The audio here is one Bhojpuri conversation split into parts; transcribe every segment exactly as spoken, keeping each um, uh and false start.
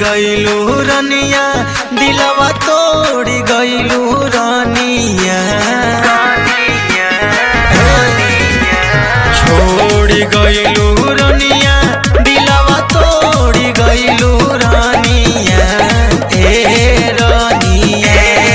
गईलू रनिया दिलवा तोड़ गईलू रनिया छोड़ गईलू रनिया दिलवा तोड़ गईलू रनिया ए रनिया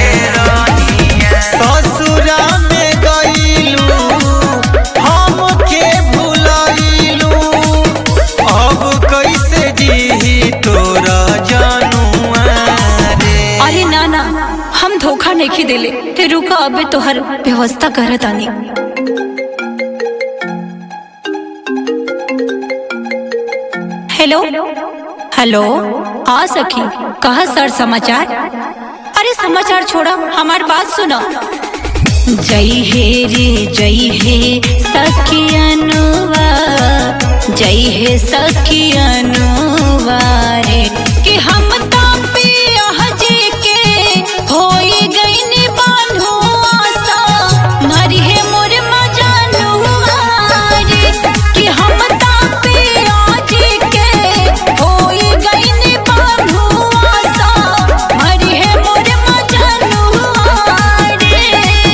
ससुरा में गईलू हमके भुलाइलू अब कैसे जी तोरा जानुआ रे। अरे ना ना हम धोखा नहीं दिले ते रुका अबे तोहर व्यवस्था करत आनी। हेलो हेलो हाँ सखी कहा सर समाचार। अरे समाचार छोड़ा हमार बात सुनो। जय हे रे जय हे सखियनुवा जय हे सखियनुवा रे कि हम तापी हजे के होई गईनी बांधु आशा मरी है मोर मजानुवा रे कि हम तापी हजे के होई गईनी बांधु आशा मरी है मोर मजानुवा रे।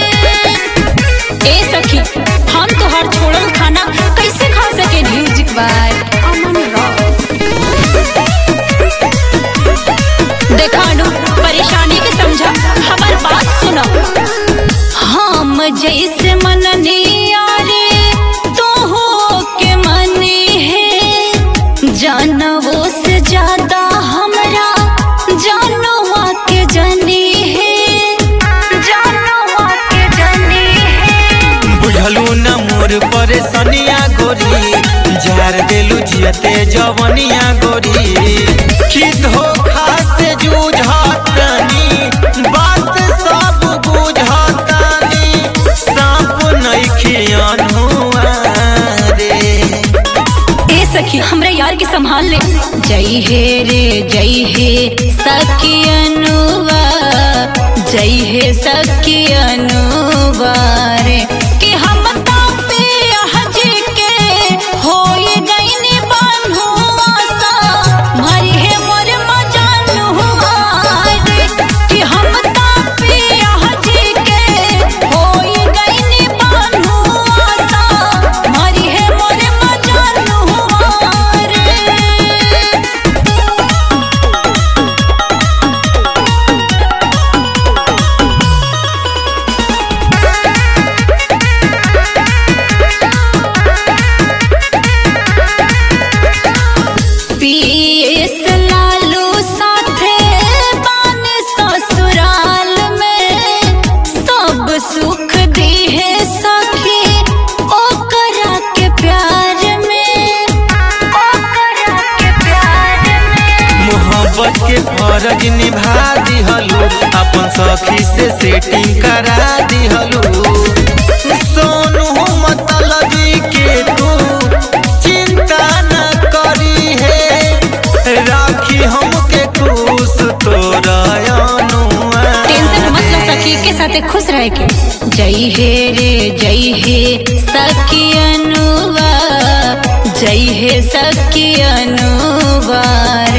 ए सखी हम तोहर छोड़ल खाना कैसे खा सके। म्यूजिक बाय अमन राव। देखानु परेशानी के समझा हमार बात सुनो। हम जैसे मननी यारे तो हो के मनी है जानवों से ज्यादा हमरा जानवा के जनी है जानवा के जनी है। बुझलू न मोर परेशानिया गोरी जार देलू जियते जवनिया गोरी कि धोखा से जूझतानी बात सब बुझतानी सांप नइखियन हुआ रे। ए सखी हमरे यार के संभाल ले। जय हे रे जय हे सखियनुवा जय हे सखियनुवा रे कि हम तापे हजे के होई गईनी बांधु आशा मरी है मोर मजानुवा रे कि हम तापे हजे के होई गईनी बांधु आशा मरी है मोर मजानुवा रे। पीएस लालू साथे बान ससुराल में सब सुख दी है सखी ओकरा के प्यार में ओकरा के प्यार में। मोहब्बत के फर्ज निभा दिहलू अपन सखी से सेटिंग करा दिहलू सोनू मतलबी के तू चिंता न करी है राखी हमके खुश तोरा अनुआ। टेंशन मत लो सखी के साथ खुश रह के। जय हे रे जय हे सखियनुवा जय हे सखियनुवा